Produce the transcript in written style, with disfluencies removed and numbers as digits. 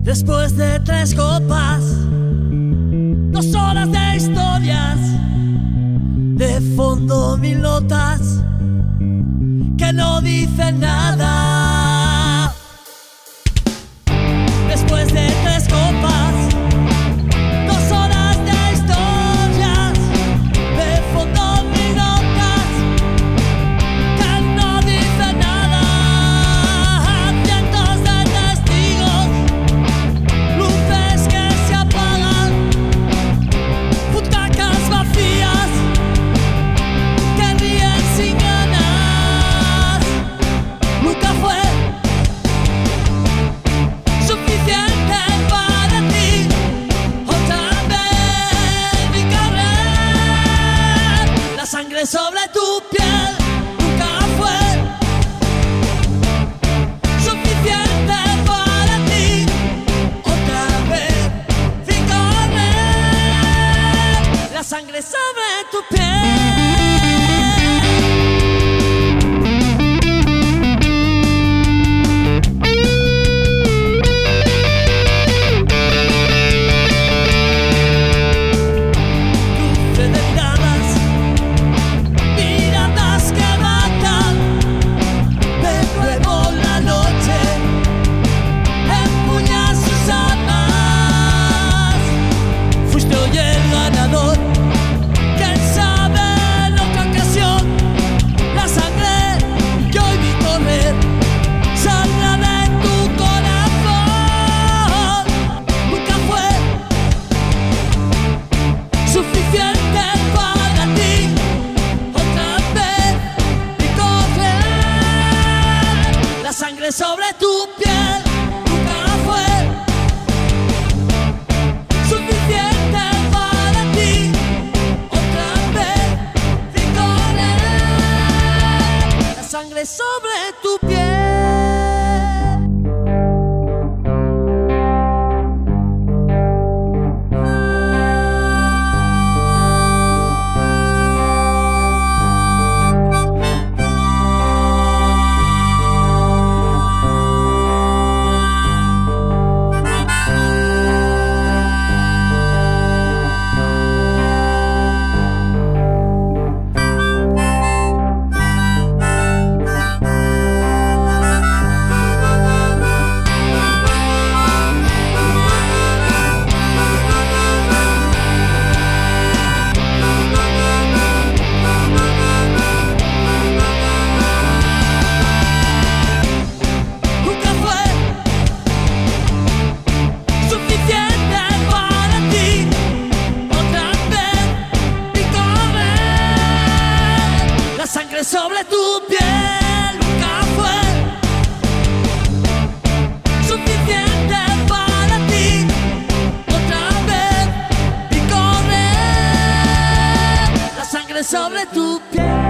Después de 3 copas, 2 horas de historias, de fondo 1000 notas que no dicen nada. Después de 3 copas, 2 horas de historias, de fondo 1000 notas que no dicen nada. Cientos de testigos, luces que se apagan, butacas vacías que ríen sin ganas. Nunca fue suficiente para ti. Otra vez vi correr la sangre sobre tu piel. Nunca fue suficiente para ti. Otra vez vi correr la sangre sobre tu piel. Cruce de miradas que matan. De nuevo la noche empuña sus armas. Fuiste hoy el ganador. ¿Quién sabe en otra ocasión? La sangre que hoy vi correr saldrá de tu corazón. Nunca fue suficiente para ti. Otra vez vi correr la sangre sobre tu piel. Nunca fue suficiente para ti. Otra vez vi correr la sangre sobre tu piel. Nunca fue suficiente para ti. Otra vez vi correr la sangre sobre tu piel. Nunca fue suficiente para ti. Otra vez vi correr la sangre sobre tu piel.